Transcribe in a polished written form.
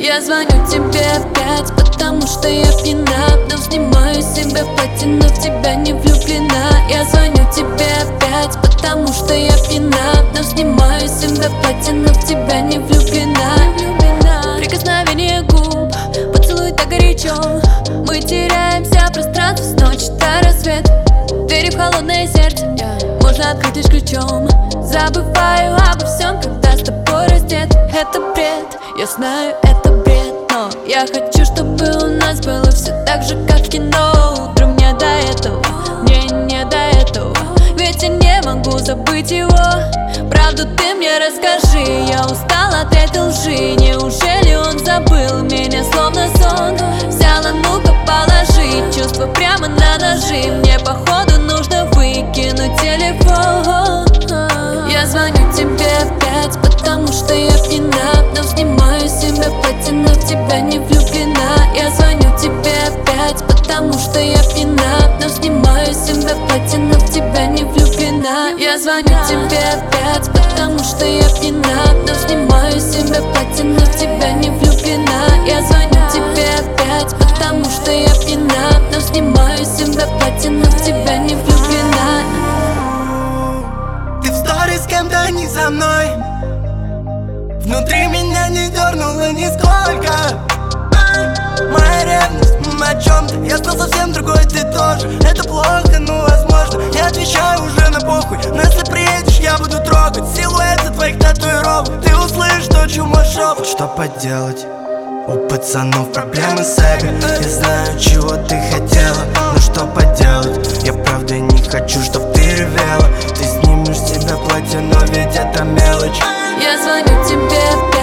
Я звоню тебе опять, потому что я пьяна, но снимаю себя в платье, но в тебя не влюблена. Я звоню тебе опять, потому что я пьяна, но снимаю себя в платье, но в тебя не влюблена. Прикосновение губ, поцелуй так горячо, мы теряемся в пространстве с ночи до рассвета. Двери в холодное сердце можно открыть лишь ключом. Забываю обо всем, когда с тобой раздет. Это бред, я знаю, это бред, но я хочу, чтобы у нас было все так же, как в кино. Утром мне до этого, мне не до этого, ведь я не могу забыть его. Правду ты мне расскажи, я устала от этой лжи. Неужели он забыл меня, словно сон? Взяла, ну-ка положи чувства прямо на ножи. Мне походу нужно выкинуть телефон. Я звоню тебе опять, потому что я пьяна, но снимаю себя в платье, но в тебя не влюблена. Я звоню тебе опять, потому что я пьяна, но снимаю себя в платье, но в тебя не влюблена. Я звоню тебе опять, потому что я пьяна, но снимаю себя в платье, но в тебя не влюблена. Я звоню тебе опять, потому что я пьяна, но снимаю себя в платье, но в тебя не влюблена. Ты в сторис с кем-то, не со мной. Внутри меня не дернуло нисколько. Моя ревность, о чем-то. Я стал совсем другой, ты тоже. Это плохо, но возможно. Я отвечаю уже на похуй, но если приедешь, я буду трогать силуэты твоих татуировок. Ты услышишь то, чему шепот. Что поделать? У пацанов проблемы с эго. Я знаю, чего ты хотела, но что поделать? Я правда не хочу, чтоб ты ревела. Ты снимешь с себя платье, но ведь это мелочь. Я звоню тебе опять.